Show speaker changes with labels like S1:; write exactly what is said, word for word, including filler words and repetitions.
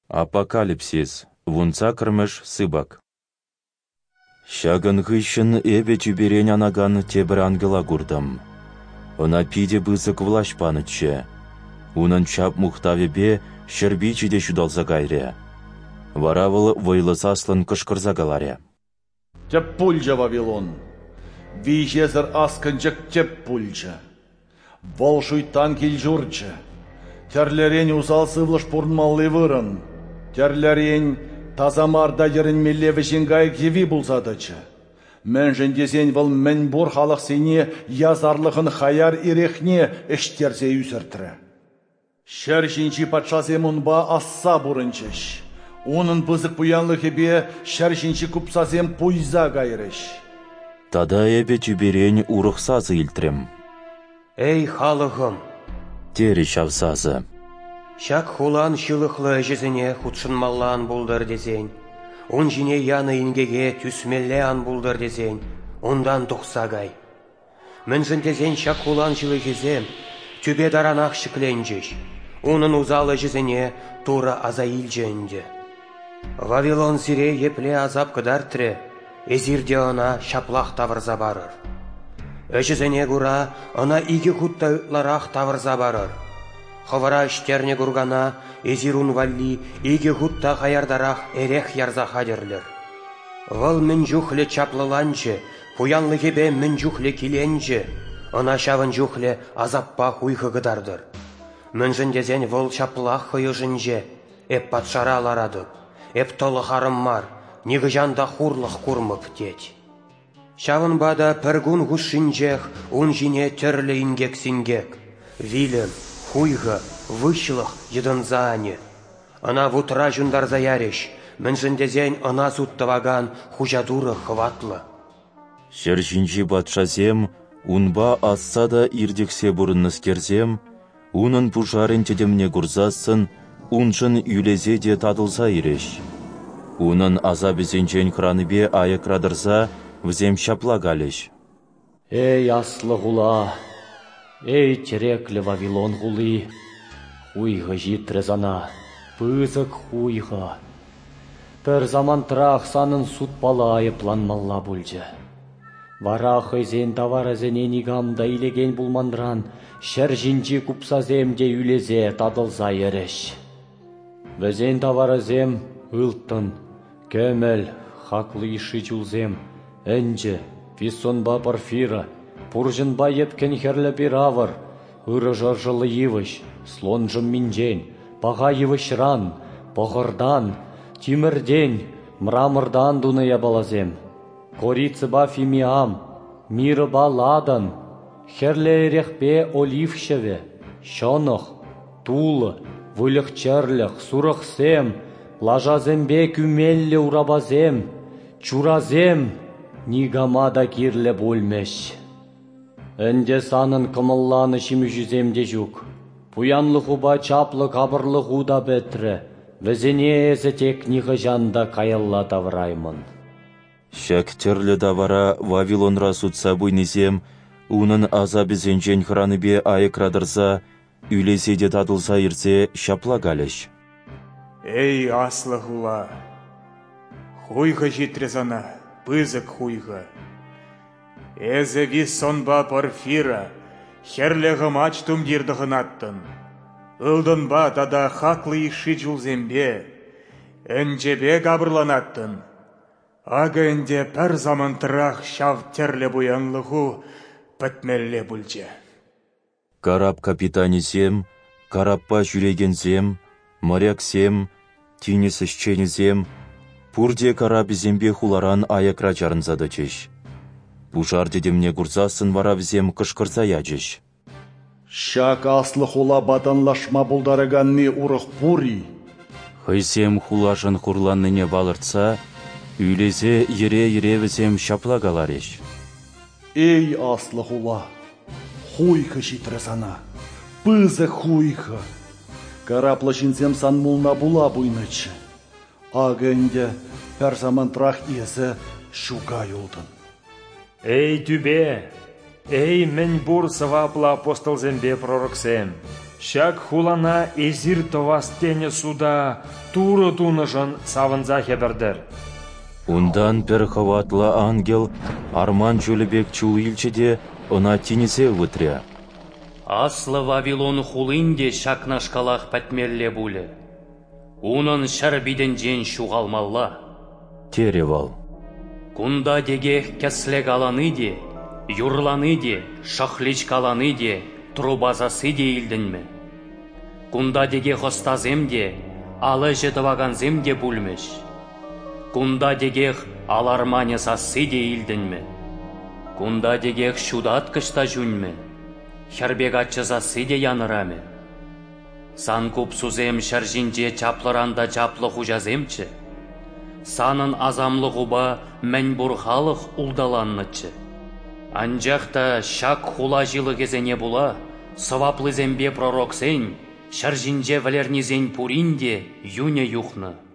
S1: Апокалипсис. Вунца кірміш сыбак. Шагын ғышын эбе чүберен анаган тебір ангела гурдам. Она пиде бызык влаш панычы. Унын чап мұқтавебе шербичиде шудалза гайре. Варавыл вайлысаслын кышкырза галаре.
S2: Теп пульжа Вавилон. Вижезір аскынчык теп пульжа. Волшуйтан килжурчы. Терлерен усалсы влаш пурнмаллы вырын. Терлерен тазамарда ерінмелеві жингай кеви бұлзадычы. Мен жендесен выл мен бұр халық сене язарлығын хаяр ирехне іштерсе үсіртірі. Шер жинчи патшазем ұнба асса бұрынчыш. Оның бұзық бұянлық ебе шер жинчи күпсазем пуйза гайрыш.
S1: Тада ебе түберен урықсазы илтрем.
S3: Эй, халығым!
S1: Тері шавсазы.
S3: Шак хулан шылықлы жезіне худшынмаллан бұлдыр дезен. Он жіне яны ингеге түсмелле ан бұлдыр дезен. Ондан тұқсагай. Мен жіндезен шак хулан жылы жезем, түбе даранақ шықленжеш. Оның узалы жезіне тура азаил жөнді. Вавилон сире епле азап кыдар тіре, ezirде она шаплақ тавырза барыр. Өжізіне күра она игі хутта ұтларақ тавырза барыр. Ховара іштерне күргана ezirун валли игі хутта хаярдарақ эрех ярза хадерлер. Выл мін жүхлі чаплыланчы, пуянлы кебе мін жүхлі киленчы, она шавын жүхлі азаппа хуйхы гыдардыр. Мін жіндезен выл чаплақ хыйыжынже, эп патшара аларадып, эп толы харыммар, негі жанда хурлық курмып тет. Шавын бада піргун ғушынжех, он жіне түрлі ингек-сингек, вилім, хуйғы, вышлық едынзааны. Ана вутра жүндар заяреш, мін жіндезен ана зуттаваган хужадуры хватлы.
S1: Шер жинжи батшазем, унба асса да ирдексе бұрынныз керзем, унын пушарын тедемне гурзасын, уншын юлезе де тадылса иреш. Унын азабезенчен храныбе аякрадырса, взем шапла галеш.
S4: Эй, аслы ғула, эй, тереклі Вавилон ғулы, хуйғы житрезана, пызык хуйға. Пір заман трақ санын сутпала айыпланмалла бұлжы. Варақы зен таваразене нигамда илеген бұлмандран, шер жинчи купсаземде үлезе тадылза ереш. Везен таваразем ылттын, көмел, хақлы іші жүлзем, әнжі, фиссонба парфира, пұржынба епкен херлі бір авыр, ұры жыржылы евіш, слонжым минжен, баға евішран, бұғырдан, тимірден, мрамырдан дуная балазем. Корицы ба фимиам, миры ба ладан, херлі ерекпе олившеве, шонық, тулы, вылық черлік, сұрықсем, лажазембе күмеллі урабазем, чуразем, нигамада кирлі бөлмеш. Энде санын кымылланы шимүжіземде жүк. Пуянлығы ба чаплы қабырлығы да бәтірі, візіне әзі тек ниғы жанда қайылла тавраймын.
S1: Шак терлі давара Вавилонра сутса бұйнезем, унын азабезенчен храныбе айыкрадырса, үлеседе тадылса ерсе шапла галеш.
S5: Эй, аслы ғула, хуйғы житрезана, пызык хуйғы. Эзеви сонба порфира, херлегі мачтум дирдығын аттын. Үлдін ба тада хақлы іші жүлзембе, әнжебе габырланаттын. Ага әнде пәр заман тұрақ шав терлі бұянлығу пәтмелле бүлже.
S1: Карап капитанезем, караппа жүрегензем, моряксем, тинесішченезем, пурде карабезембе хуларан аякра жарынзады чеш. Пушар дедемне гурзасын варавзем кышкырса ячеш.
S2: Шак аслы хула батанлашма бұлдарыганны урық пури.
S1: Хайсем хулашын хурланныне балыртса, үйлезе ере-еревізем шапла галареш.
S2: Эй, аслы хула, хуйқы житрезана, пызы хуйқы. Караплы жинзем сан мұлна була бұйнычы. Ағынде пәр заман тұрақ езі шуға юлдын.
S6: Эй, түбе, эй, мен бұр сывапла апостол зембе пророксем. Шак хулана эзир товастене суда туры тунышын савынза хебердер.
S1: Ундан перховатла ангел арман чулебек чуилчеде она тинесе вытря.
S4: Аслы Вавилон хулинде шакнашкалах пәтмелле буле. Унын шәрбиден жен шуғалмалла.
S1: Теревал.
S4: Кунда деге кәслек аланы де, юрланы де, шахличкаланы де, трубазасы де илдінме. Кунда деге хостазем де, алы жетівағанзем де бүлмеш. Кунда дегех аларманесасы де илдінме. Кунда дегех шудат кышта жүнме. Хербек атчызасы де яныраме. Сан купсузем шаржинже чаплыранда чаплы хужаземче. Санын азамлы ғуба мән бұрхалық улдаланнычы. Анжақта шак хула жылы кезене була, сываплы зембе пророк сен, шаржинже валернизен пуринде юне юхны.